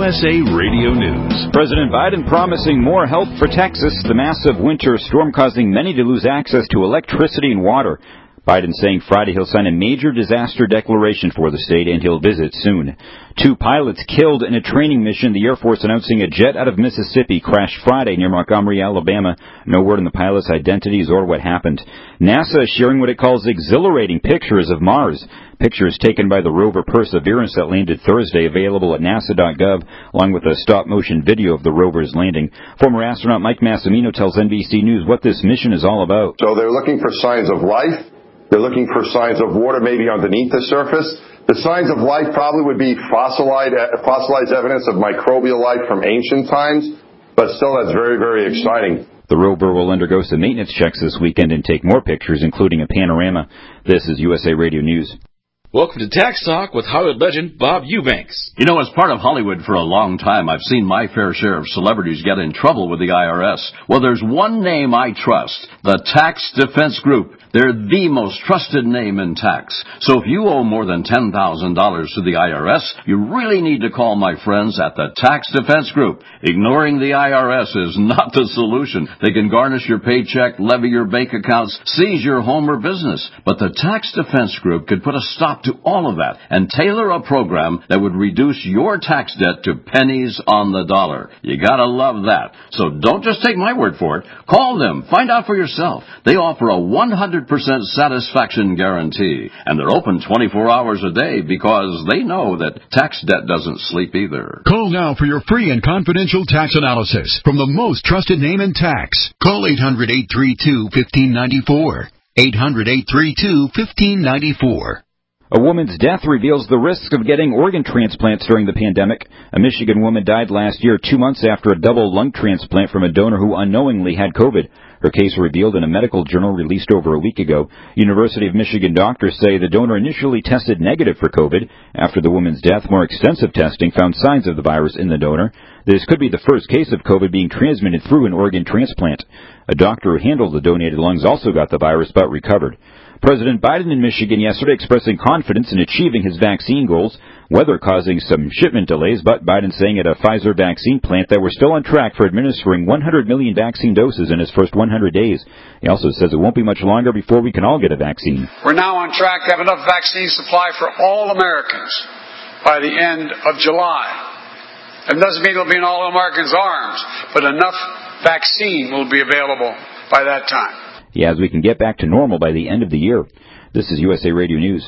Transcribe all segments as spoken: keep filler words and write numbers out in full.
S A Radio News. President Biden promising more help for Texas. The massive winter storm causing many to lose access to electricity and water. Biden saying Friday he'll sign a major disaster declaration for the state and he'll visit soon. Two pilots killed in a training mission. The Air Force announcing a jet out of Mississippi crashed Friday near Montgomery, Alabama. No word on the pilots' identities or what happened. NASA is sharing what it calls exhilarating pictures of Mars. Pictures taken by the rover Perseverance that landed Thursday, available at nasa dot gov, along with a stop-motion video of the rover's landing. Former astronaut Mike Massimino tells N B C News what this mission is all about. So they're looking for signs of life. They're looking for signs of water maybe underneath the surface. The signs of life probably would be fossilized, fossilized evidence of microbial life from ancient times, but still that's very, very exciting. The rover will undergo some maintenance checks this weekend and take more pictures, including a panorama. This is U S A Radio News. Welcome to Tax Talk with Hollywood legend Bob Eubanks. You know, as part of Hollywood for a long time, I've seen my fair share of celebrities get in trouble with the I R S. Well, there's one name I trust, the Tax Defense Group. They're the most trusted name in tax. So if you owe more than ten thousand dollars to the I R S, you really need to call my friends at the Tax Defense Group. Ignoring the I R S is not the solution. They can garnish your paycheck, levy your bank accounts, seize your home or business. But the Tax Defense Group could put a stop to all of that and tailor a program that would reduce your tax debt to pennies on the dollar. You gotta love that. So don't just take my word for it. Call them. Find out for yourself. They offer a one hundred percent satisfaction guarantee, and they're open twenty-four hours a day because they know that tax debt doesn't sleep either. Call now for your free and confidential tax analysis from the most trusted name in tax. Call eight hundred, eight three two, one five nine four. eight hundred, eight three two, one five nine four. A woman's death reveals the risks of getting organ transplants during the pandemic. A Michigan woman died last year, two months after a double lung transplant from a donor who unknowingly had COVID. Her case revealed in a medical journal released over a week ago. University of Michigan doctors say the donor initially tested negative for COVID. After the woman's death, more extensive testing found signs of the virus in the donor. This could be the first case of COVID being transmitted through an organ transplant. A doctor who handled the donated lungs also got the virus but recovered. President Biden in Michigan yesterday expressing confidence in achieving his vaccine goals. Weather causing some shipment delays, but Biden saying at a Pfizer vaccine plant that we're still on track for administering one hundred million vaccine doses in his first one hundred days. He also says it won't be much longer before we can all get a vaccine. We're now on track to have enough vaccine supply for all Americans by the end of July. It doesn't mean it'll be in all Americans' arms, but enough vaccine will be available by that time. Yeah, as we can get back to normal by the end of the year. This is U S A Radio News.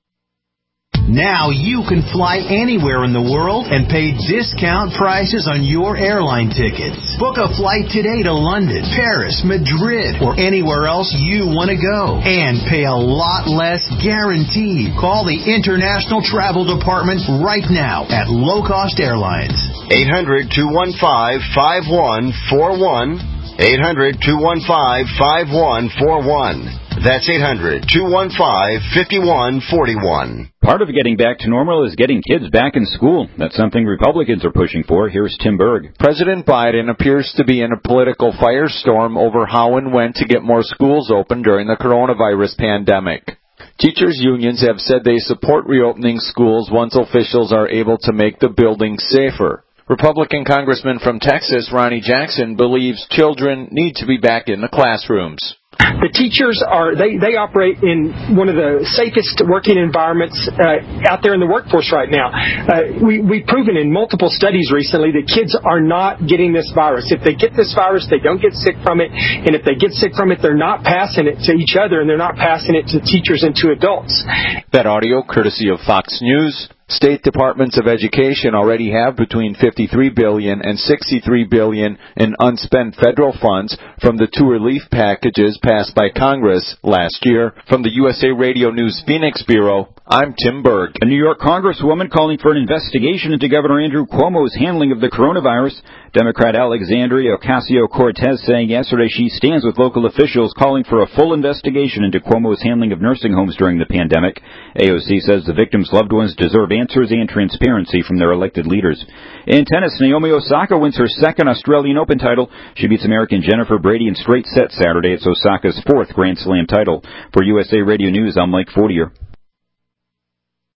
Now you can fly anywhere in the world and pay discount prices on your airline tickets. Book a flight today to London, Paris, Madrid, or anywhere else you want to go. And pay a lot less guaranteed. Call the International Travel Department right now at Low Cost Airlines. eight hundred, two one five, five one four one. eight hundred, two one five, five one four one. That's eight hundred, two one five, five one four one. Part of getting back to normal is getting kids back in school. That's something Republicans are pushing for. Here's Tim Berg. President Biden appears to be in a political firestorm over how and when to get more schools open during the coronavirus pandemic. Teachers' unions have said they support reopening schools once officials are able to make the buildings safer. Republican Congressman from Texas, Ronnie Jackson, believes children need to be back in the classrooms. The teachers are, they, they operate in one of the safest working environments uh, out there in the workforce right now. Uh, we, we've proven in multiple studies recently that kids are not getting this virus. If they get this virus, they don't get sick from it. And if they get sick from it, they're not passing it to each other and they're not passing it to teachers and to adults. That audio courtesy of Fox News. State departments of education already have between fifty-three billion dollars and sixty-three billion dollars in unspent federal funds from the two relief packages passed by Congress last year. From the U S A Radio News Phoenix Bureau, I'm Tim Berg. A New York congresswoman calling for an investigation into Governor Andrew Cuomo's handling of the coronavirus. Democrat Alexandria Ocasio-Cortez saying yesterday she stands with local officials calling for a full investigation into Cuomo's handling of nursing homes during the pandemic. A O C says the victims' loved ones deserve answers and transparency from their elected leaders. In tennis, Naomi Osaka wins her second Australian Open title. She beats American Jennifer Brady in straight sets Saturday. It's Osaka's fourth Grand Slam title. For U S A Radio News, I'm Mike Fortier.